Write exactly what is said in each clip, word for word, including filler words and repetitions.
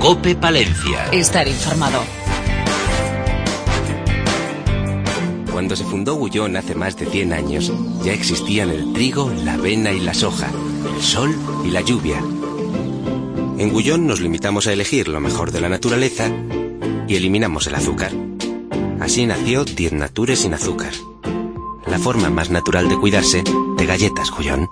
COPE Palencia. Estar informado. Cuando se fundó Gullón hace más de cien años, ya existían el trigo, la avena y la soja, el sol y la lluvia. En Gullón nos limitamos a elegir lo mejor de la naturaleza y eliminamos el azúcar. Así nació Diez Natures sin azúcar. La forma más natural de cuidarse de galletas Gullón.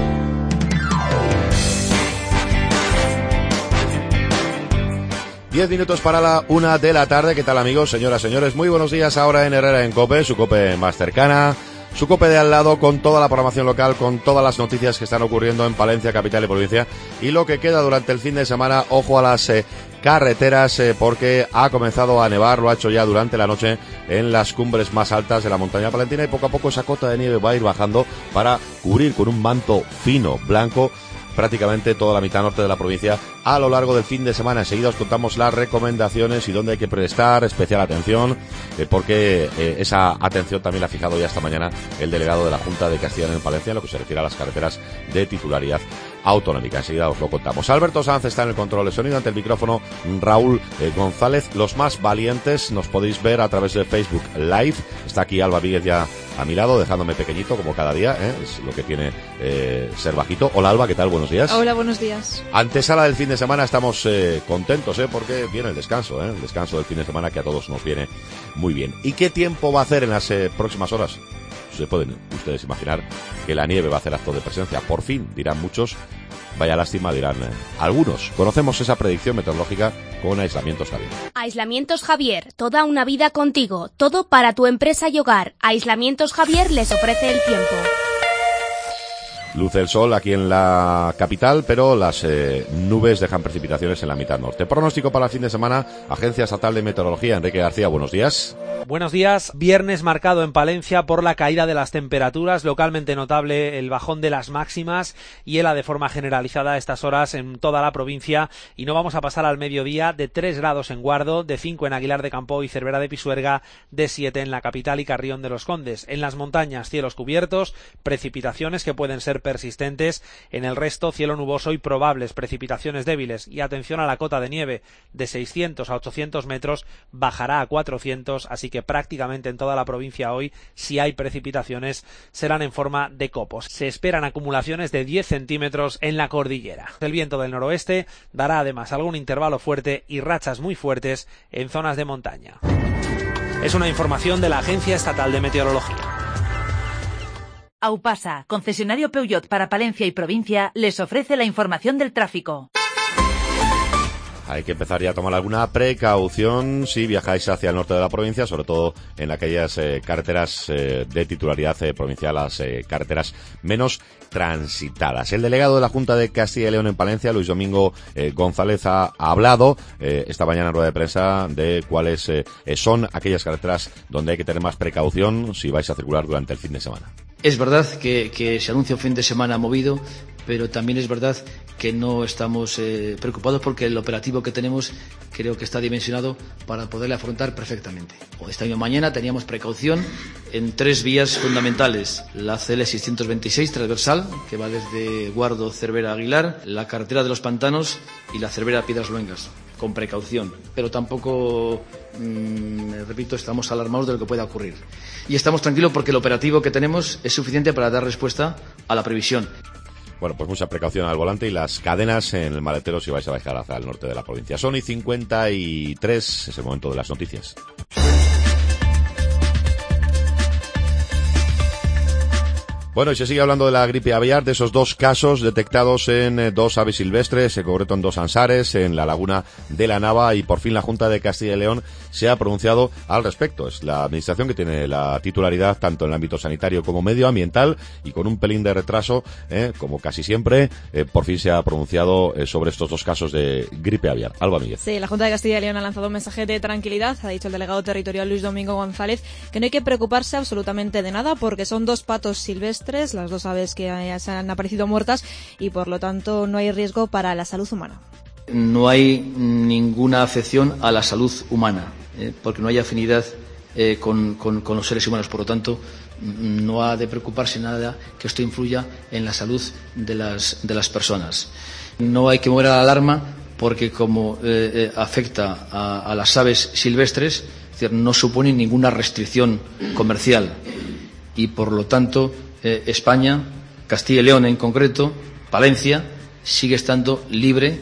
Diez minutos para la una de la tarde. ¿Qué tal, amigos, señoras, señores? Muy buenos días ahora en Herrera en COPE, su COPE más cercana, su COPE de al lado, con toda la programación local, con todas las noticias que están ocurriendo en Palencia, capital y provincia, y lo que queda durante el fin de semana. Ojo a las eh, carreteras, eh, porque ha comenzado a nevar, lo ha hecho ya durante la noche en las cumbres más altas de la montaña palentina, y poco a poco esa cota de nieve va a ir bajando para cubrir con un manto fino, blanco, prácticamente toda la mitad norte de la provincia a lo largo del fin de semana. Enseguida os contamos las recomendaciones y dónde hay que prestar especial atención, eh, porque eh, esa atención también la ha fijado ya esta mañana el delegado de la Junta de Castilla y León en Palencia, en lo que se refiere a las carreteras de titularidad autonómica. Enseguida os lo contamos. Alberto Sanz está en el control de sonido, ante el micrófono Raúl eh, González. Los más valientes nos podéis ver a través de Facebook Live. Está aquí Alba Víguez ya a mi lado, dejándome pequeñito como cada día, ¿eh? Es lo que tiene eh, ser bajito. Hola, Alba, ¿qué tal? Buenos días. Hola, buenos días. Antesala del fin de semana, estamos eh, contentos, ¿eh? Porque viene el descanso, ¿eh? El descanso del fin de semana, que a todos nos viene muy bien. ¿Y qué tiempo va a hacer en las eh, próximas horas? Se pueden ustedes imaginar que la nieve va a hacer acto de presencia. Por fin, dirán muchos. Vaya lástima, dirán eh, algunos. Conocemos esa predicción meteorológica con Aislamientos Javier. Aislamientos Javier, toda una vida contigo, todo para tu empresa y hogar. Aislamientos Javier les ofrece el tiempo. Luce el sol aquí en la capital, pero las eh, nubes dejan precipitaciones en la mitad norte. Pronóstico para el fin de semana, Agencia Estatal de Meteorología. Enrique García, buenos días. Buenos días. Viernes marcado en Palencia por la caída de las temperaturas, localmente notable el bajón de las máximas y hela de forma generalizada a estas horas en toda la provincia, y no vamos a pasar al mediodía de tres grados en Guardo, de cinco en Aguilar de Campo y Cervera de Pisuerga, de siete en la capital y Carrión de los Condes. En las montañas, cielos cubiertos, precipitaciones que pueden ser persistentes. En el resto, cielo nuboso y probables precipitaciones débiles. Y atención a la cota de nieve, de seiscientos a ochocientos metros bajará a cuatrocientos, así que prácticamente en toda la provincia hoy, si hay precipitaciones, serán en forma de copos. Se esperan acumulaciones de diez centímetros en la cordillera. El viento del noroeste dará además algún intervalo fuerte y rachas muy fuertes en zonas de montaña. Es una información de la Agencia Estatal de Meteorología. Aupasa, concesionario Peugeot para Palencia y provincia, les ofrece la información del tráfico. Hay que empezar ya a tomar alguna precaución si viajáis hacia el norte de la provincia, sobre todo en aquellas eh, carreteras eh, de titularidad eh, provincial, las eh, carreteras menos transitadas. El delegado de la Junta de Castilla y León en Palencia, Luis Domingo eh, González, ha hablado eh, esta mañana en rueda de prensa de cuáles eh, son aquellas carreteras donde hay que tener más precaución si vais a circular durante el fin de semana. Es verdad que, que se anuncia un fin de semana movido, pero también es verdad que no estamos eh, preocupados porque el operativo que tenemos creo que está dimensionado para poderle afrontar perfectamente. Esta misma mañana teníamos precaución en tres vías fundamentales: la C L seiscientos veintiséis transversal, que va desde Guardo, Cervera, Aguilar, la carretera de los Pantanos y la Cervera Piedras Luengas, con precaución, pero tampoco, mmm, repito, estamos alarmados de lo que pueda ocurrir. Y estamos tranquilos porque el operativo que tenemos es suficiente para dar respuesta a la previsión. Bueno, pues mucha precaución al volante y las cadenas en el maletero si vais a viajar hacia el norte de la provincia. Son y cincuenta y tres, es el momento de las noticias. Bueno, y se sigue hablando de la gripe aviar, de esos dos casos detectados en eh, dos aves silvestres, en concreto en dos ansares, en la laguna de la Nava, y por fin la Junta de Castilla y León se ha pronunciado al respecto. Es la administración que tiene la titularidad tanto en el ámbito sanitario como medioambiental, y con un pelín de retraso, eh, como casi siempre, eh, por fin se ha pronunciado eh, sobre estos dos casos de gripe aviar. Alba Míguez. Sí, la Junta de Castilla y León ha lanzado un mensaje de tranquilidad. Ha dicho el delegado territorial Luis Domingo González que no hay que preocuparse absolutamente de nada porque son dos patos silvestres, las dos aves que se han aparecido muertas, y por lo tanto no hay riesgo para la salud humana. No hay ninguna afección a la salud humana, eh, porque no hay afinidad eh, con, con, con los seres humanos. Por lo tanto, no ha de preocuparse nada que esto influya en la salud de las, de las personas. No hay que mover la alarma porque como eh, eh, afecta a, a las aves silvestres, es decir, no supone ninguna restricción comercial y, por lo tanto, eh, España, Castilla y León en concreto, Palencia, sigue estando libre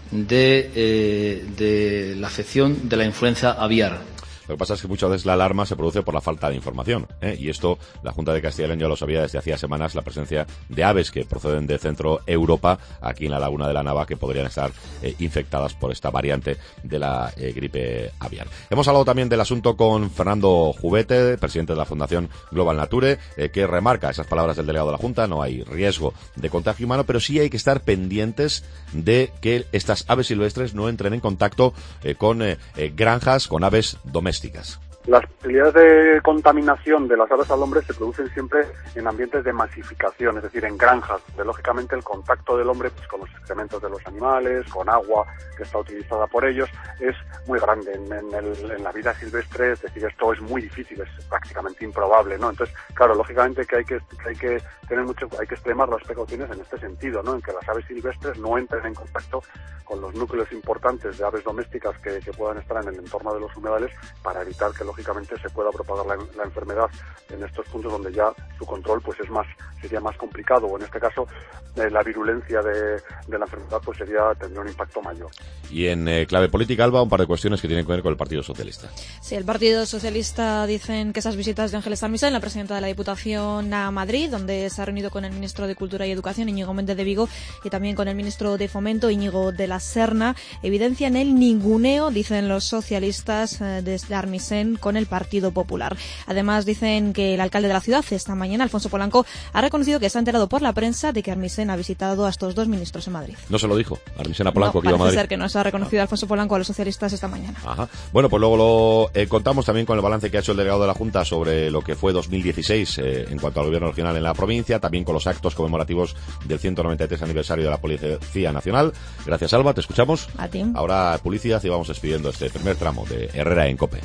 de, eh, de la afección de la influenza aviar. Lo que pasa es que muchas veces la alarma se produce por la falta de información, ¿eh? Y esto la Junta de Castilla y León ya lo sabía desde hacía semanas, la presencia de aves que proceden de Centro Europa, aquí en la Laguna de la Nava, que podrían estar eh, infectadas por esta variante de la eh, gripe aviar. Hemos hablado también del asunto con Fernando Jubete, presidente de la Fundación Global Nature, eh, que remarca esas palabras del delegado de la Junta: no hay riesgo de contagio humano, pero sí hay que estar pendientes de que estas aves silvestres no entren en contacto eh, con eh, eh, granjas, con aves domésticas. Las posibilidades de contaminación de las aves al hombre se producen siempre en ambientes de masificación, es decir, en granjas, donde lógicamente el contacto del hombre pues, con los excrementos de los animales, con agua que está utilizada por ellos, es muy grande. En, en, el, en la vida silvestre, es decir, esto es muy difícil, es prácticamente improbable, ¿no? Entonces, claro, lógicamente que hay que, que hay que tener mucho, hay que extremar las precauciones en este sentido, ¿no? En que las aves silvestres no entren en contacto con los núcleos importantes de aves domésticas que, que puedan estar en el entorno de los humedales, para evitar que lógicamente se pueda propagar la, la enfermedad en estos puntos donde ya su control pues es más sería más complicado, o en este caso eh, la virulencia de, de la enfermedad pues sería tendría un impacto mayor. Y en eh, clave política, Alba, un par de cuestiones que tienen que ver con el Partido Socialista. Sí, el Partido Socialista dicen que esas visitas de Ángeles Armisen, la presidenta de la Diputación a Madrid, donde se ha reunido con el ministro de Cultura y Educación, Íñigo Méndez de Vigo, y también con el ministro de Fomento, Íñigo de la Serna, evidencian el ninguneo, dicen los socialistas, eh, desde Armisen con el Partido Popular. Además, dicen que el alcalde de la ciudad, esta mañana, Alfonso Polanco, ha reconocido que se ha enterado por la prensa de que Armisen ha visitado a estos dos ministros en Madrid. No se lo dijo Armisen a Polanco, no, que iba a Madrid. Parece ser que no se ha reconocido Alfonso Polanco a los socialistas esta mañana. Ajá. Bueno, pues luego lo eh, contamos también con el balance que ha hecho el delegado de la Junta sobre lo que fue dos mil dieciséis eh, en cuanto al gobierno regional en la provincia, también con los actos conmemorativos del ciento noventa y tres aniversario de la Policía Nacional. Gracias, Alba, te escuchamos. A ti. Ahora publicidad y vamos despidiendo este primer tramo de Herrera en COPE.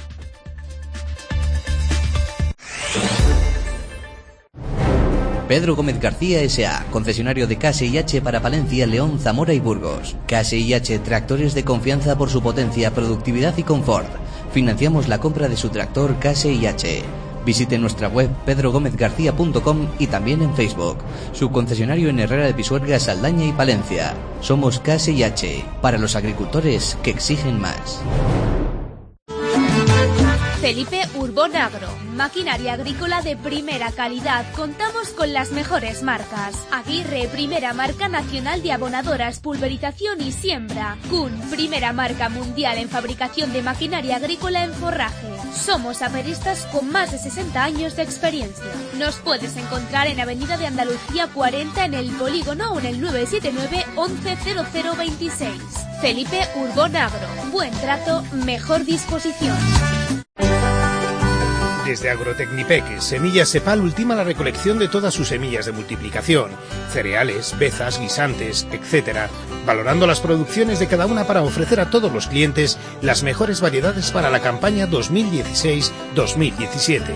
Pedro Gómez García S A, concesionario de K S I H para Palencia, León, Zamora y Burgos. K S I H, tractores de confianza por su potencia, productividad y confort. Financiamos la compra de su tractor K S I H. Visite nuestra web pedro gómez garcía punto com y también en Facebook. Su concesionario en Herrera de Pisuerga, Saldaña y Palencia. Somos K S I H, para los agricultores que exigen más. Felipe Urbón Agro, maquinaria agrícola de primera calidad. Contamos con las mejores marcas. Aguirre, primera marca nacional de abonadoras, pulverización y siembra. Kuhn, primera marca mundial en fabricación de maquinaria agrícola en forraje. Somos aperistas con más de sesenta años de experiencia. Nos puedes encontrar en Avenida de Andalucía cuarenta en el Polígono o en el nueve siete nueve once cero cero veintiséis. Felipe Urbón Agro. Buen trato, mejor disposición. Desde Agrotecnipec, Semillas Sepal ultima la recolección de todas sus semillas de multiplicación, cereales, bezas, guisantes, etcétera, valorando las producciones de cada una para ofrecer a todos los clientes las mejores variedades para la campaña dos mil dieciséis dos mil diecisiete.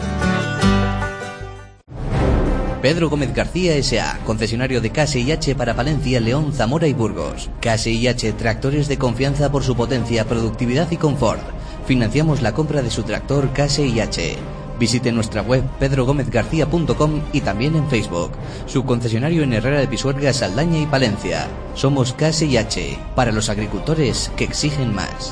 Pedro Gómez García S A, concesionario de K S I H para Palencia, León, Zamora y Burgos. K S I H, tractores de confianza por su potencia, productividad y confort. Financiamos la compra de su tractor K S I H. Visite nuestra web pedro gómez garcía punto com y también en Facebook. Su concesionario en Herrera de Pisuerga, Saldaña y Palencia. Somos K S I H, para los agricultores que exigen más.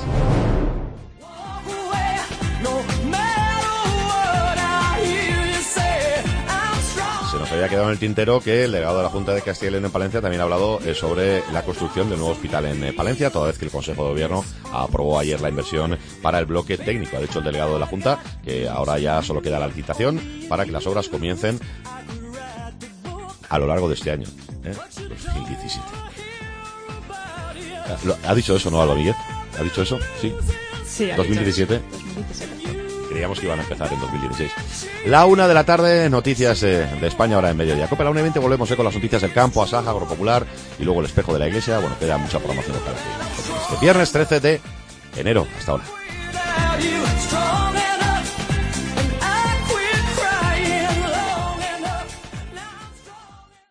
Nos había quedado en el tintero que el delegado de la Junta de Castilla y León en Palencia también ha hablado eh, sobre la construcción del nuevo hospital en eh, Palencia, toda vez que el Consejo de Gobierno aprobó ayer la inversión para el bloque técnico. Ha dicho el delegado de la Junta que ahora ya solo queda la licitación para que las obras comiencen a lo largo de este año, ¿eh? dos mil diecisiete. ¿Ha dicho eso, no, Alba Miguel? ¿Ha dicho eso? Sí. Sí, ha dos mil diecisiete. dicho eso. dos mil diecisiete. Creíamos que iban a empezar en dos mil dieciséis. La una de la tarde, noticias eh, de España ahora en mediodía. Copa la una y veinte, volvemos eh, con las noticias del campo, Asaja, Agropopular y luego el espejo de la iglesia. Bueno, queda mucha programación local aquí. Este viernes trece de enero. Hasta ahora.